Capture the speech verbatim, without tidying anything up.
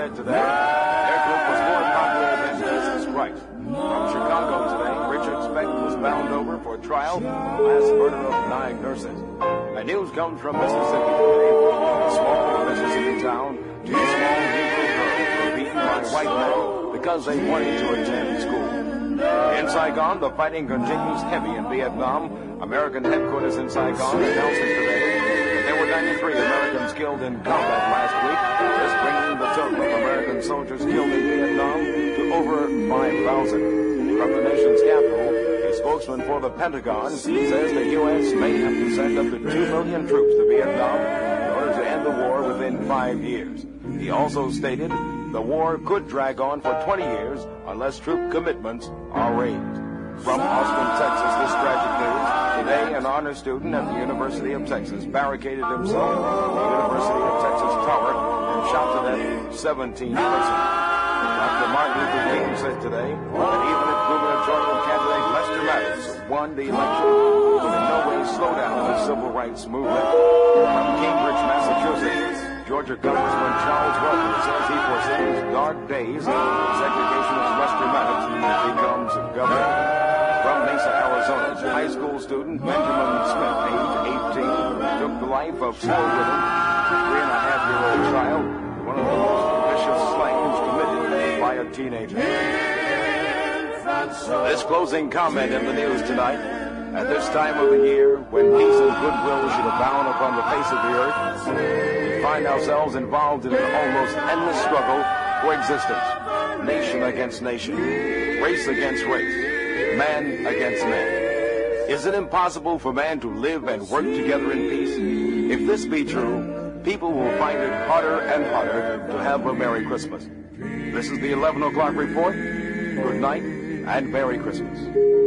said today their group was more popular than Jesus Christ. From Chicago today, Richard Speck was bound over for trial for the last murder of nine nurses. And news comes from Mississippi today. A small Mississippi town, two small Negro girls were beaten by white men because they wanted to attend school. In Saigon, the fighting continues heavy in Vietnam. American headquarters in Saigon announces today that there were ninety-three Americans killed in combat last week, thus bringing the total of American soldiers killed in Vietnam to over five thousand. From the nation's capital, a spokesman for the Pentagon says the U S may have to send up to two million troops to Vietnam in order to end the war within five years. He also stated the war could drag on for twenty years unless troop commitments are raised. From Austin, Texas, this tragic news. Today, an honor student at the University of Texas barricaded himself in the University of Texas Tower and shot to death seventeen persons. Doctor Martin Luther King said today that even if gubernatorial candidate Lester Maddox won the election, it would in no way slow down the civil rights movement. From Cambridge, Massachusetts, Georgia Congressman Charles Walker says he foresees dark days as segregationist Lester Maddox becomes governor. From Mesa, Arizona, high school student Benjamin Smith, age eighteen, took the life of four women, a three and a half year old child, one of the most vicious slayings committed by a teenager. This closing comment in the news tonight. At this time of the year, when peace and goodwill should abound upon the face of the earth, we find ourselves involved in an almost endless struggle for existence. Nation against nation, race against race, man against man. Is it impossible for man to live and work together in peace? If this be true, people will find it harder and harder to have a Merry Christmas. This is the eleven o'clock report. Good night and Merry Christmas.